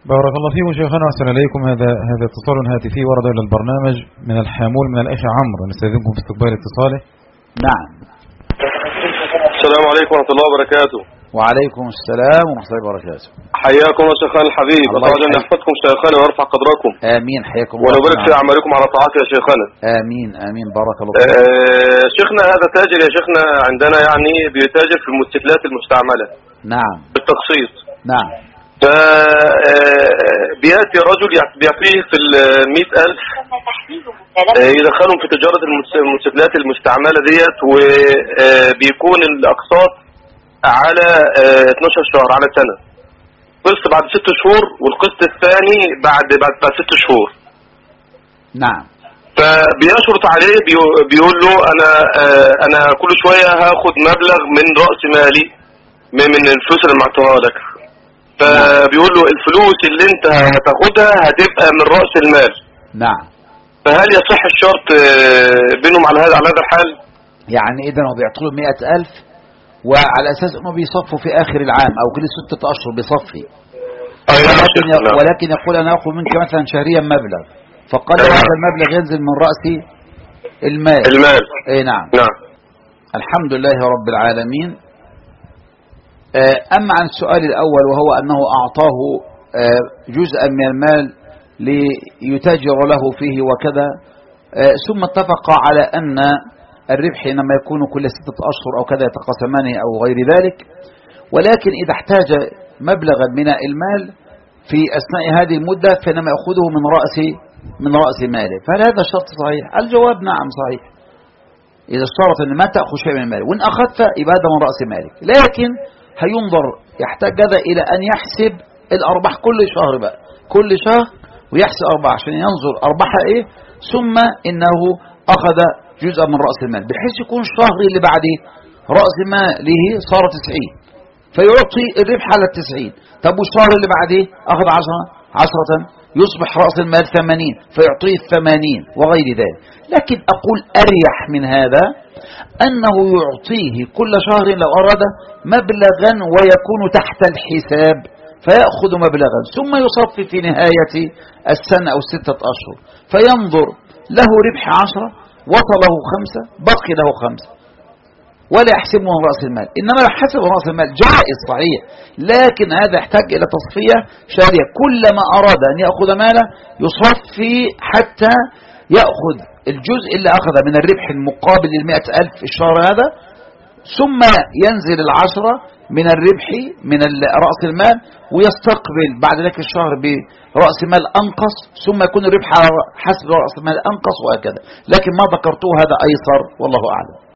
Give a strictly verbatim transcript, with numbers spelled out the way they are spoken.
بارك الله فيكم شيخنا وأحسن إليكم. هذا هذا اتصال هاتفي ورد إلى البرنامج من الحامول من الأخ عمرو، نستأذنكم في استقبال اتصاله. نعم. السلام عليكم ورحمة الله وبركاته. وعليكم السلام ورحمة الله وبركاته. حياكم يا شيخنا الحبيب، الله أن يحفظكم شيخنا ويرفع قدركم. آمين. حياكم الله ونبارك في أعمالكم على طاعته يا شيخنا. آمين آمين. بارك الله فيك. آه شيخنا هذا تاجر يا شيخنا عندنا، يعني بيتاجر في الموتوسيكلات المستعملة. نعم. بالتقسيط. نعم. فبيأتي رجل بيعطيه في المئة ألف يدخلهم في تجارة الموتوسيكلات المستعملة ديت، وبيكون الأقساط على اتناشر شهر على سنة، قسط بعد ست شهور والقسط الثاني بعد بعد, بعد ست شهور. نعم. فبيشرط عليه بيقول له أنا أنا كل شوية هاخد مبلغ من رأس مالي من الفلوس اللي معطيها لك، فبيقول له الفلوس اللي انت هتاخدها هتبقى من رأس المال. نعم. فهل يصح الشرط بينهم على هذا على هذا الحال؟ يعني اذا هو بيعطوا له مئة ألف وعلى اساس انه بيصفوا في اخر العام او كل ستة اشهر بيصفي، ولكن, ولكن يقول انا اخذ منك مثلا شهريا مبلغ، فقال هذا المبلغ ينزل من رأس المال. المال. اي نعم. نعم. الحمد لله رب العالمين. أما عن السؤال الأول وهو أنه أعطاه جزءا من المال ليتاجر له فيه وكذا، ثم اتفق على أن الربح إنما يكون كل ستة أشهر أو كذا يتقاسمان أو غير ذلك، ولكن إذا احتاج مبلغا من المال في أثناء هذه المدة فإنما يأخذه من رأس من رأس ماله. فهل هذا الشرط صحيح؟ الجواب نعم صحيح، إذا اشترط أن ما تأخذ شيء من المال، وإن أخذت يبقى من رأس مالك، لكن هينظر يحتاج هذا إلى أن يحسب الأرباح كل شهر بقى، كل شهر ويحسب أرباح عشان ينظر أرباحها إيه، ثم إنه أخذ جزء من رأس المال بحيث يكون الشهر اللي بعده رأس ماله صار تسعين فيعطي الربح على التسعين. طب والشهر اللي بعده أخذ عشرة عشرة يصبح رأس المال ثمانين فيعطيه الثمانين وغير ذلك. لكن أقول أريح من هذا أنه يعطيه كل شهر لو أراد مبلغا ويكون تحت الحساب فيأخذ مبلغا ثم يصفي في نهاية السنة أو ستة أشهر فينظر له ربح عشرة وصله خمسة بقي له خمسة ولا يحسبه من رأس المال، إنما يحسب من رأس المال جائز صحيح، لكن هذا يحتاج إلى تصفية شهرية. كلما أراد أن يأخذ ماله يصفي حتى يأخذ الجزء اللي أخذ من الربح المقابل للمئة ألف في الشهر هذا، ثم ينزل العشرة من الربح من رأس المال ويستقبل بعد ذلك الشهر برأس مال أنقص، ثم يكون الربح حسب رأس مال أنقص وهكذا. لكن ما ذكرته هذا أيسر والله أعلم.